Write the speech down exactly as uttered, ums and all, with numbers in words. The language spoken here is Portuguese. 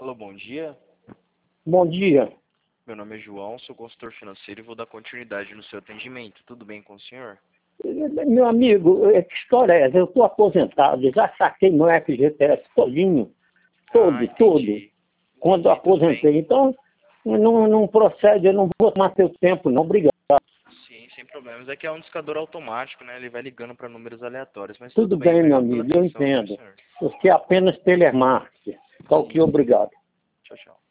Alô, bom dia. Bom dia. Meu nome é João, sou consultor financeiro e vou dar continuidade no seu atendimento. Tudo bem com o senhor? Meu amigo, que história é essa? Eu estou aposentado, já saquei meu F G T S todinho, todo, ah, todo, quando eu Entendi, tudo aposentei. bem. Então, não, não procede, eu não vou tomar seu tempo, não. Obrigado. Sim, sem problemas. É que é um discador automático, né? Ele vai ligando para números aleatórios. Mas Tudo tudo bem, bem, meu obrigado pela amigo, eu atenção, viu, entendo. senhor? Você é apenas telemarketing. Tá ok, Sim. obrigado. Tchau, tchau.